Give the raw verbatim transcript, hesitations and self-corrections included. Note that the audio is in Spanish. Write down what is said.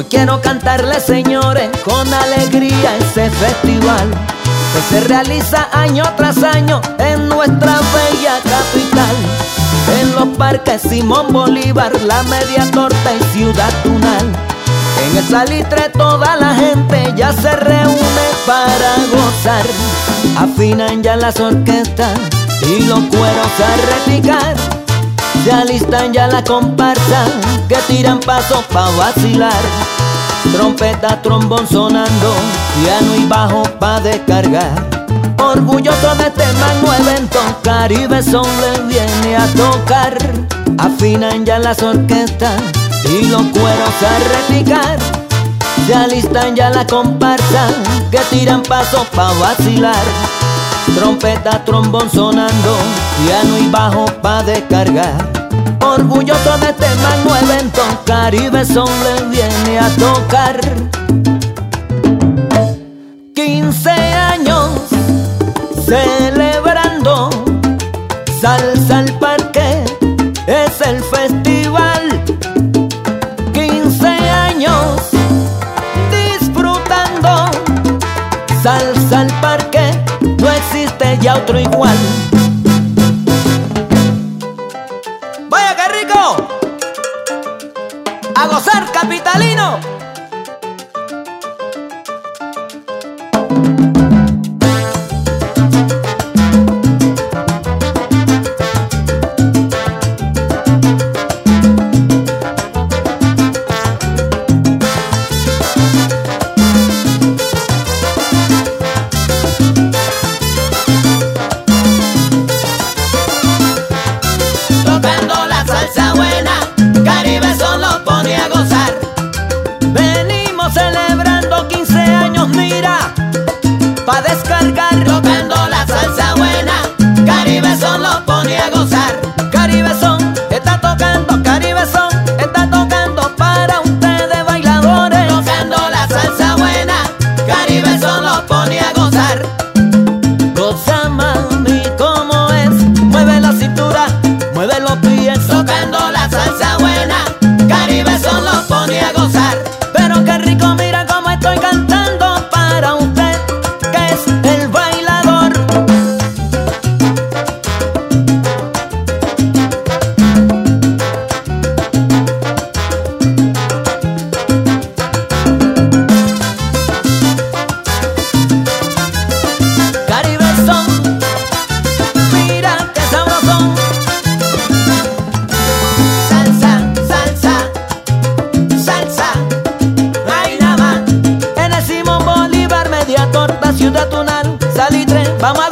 Quiero cantarles, señores, con alegría ese festival que se realiza año tras año en nuestra bella capital. En los parques Simón Bolívar, La Media Torta y Ciudad Tunal. En el Salitre toda la gente ya se reúne para gozar. Afinan ya las orquestas y los cueros a repicar. Se alistan ya la comparsa que tiran pasos pa' vacilar. Trompeta, trombón sonando, piano y bajo pa' descargar. Orgulloso de este magno evento, Caribe Son le viene a tocar. Afinan ya las orquestas y los cueros a repicar. Se alistan ya la comparsa que tiran pasos pa' vacilar. Trompeta, trombón sonando, piano y bajo pa' descargar. Orgulloso de este magno evento, Caribe Son le viene a tocar. quince años celebrando, Salsa al Parque es el festival. quince años disfrutando, Salsa al Parque, no existe ya otro igual. ¡Vaya qué rico! ¡A gozar, capitalino! Pa' descargar, tocando la salsa buena, Caribe Son lo pone a gozar. Caribe Son está tocando, Caribe Son está tocando para ustedes bailadores. Tocando la salsa buena, Caribe Son lo pone a gozar. Goza mami como es, mueve la cintura, mueve los pies. Tocando la salsa buena, Caribe Son lo pone a gozar. Pero qué rico, mira cómo estoy cantando para usted. Ciudad Tunal, Salitre, vamos a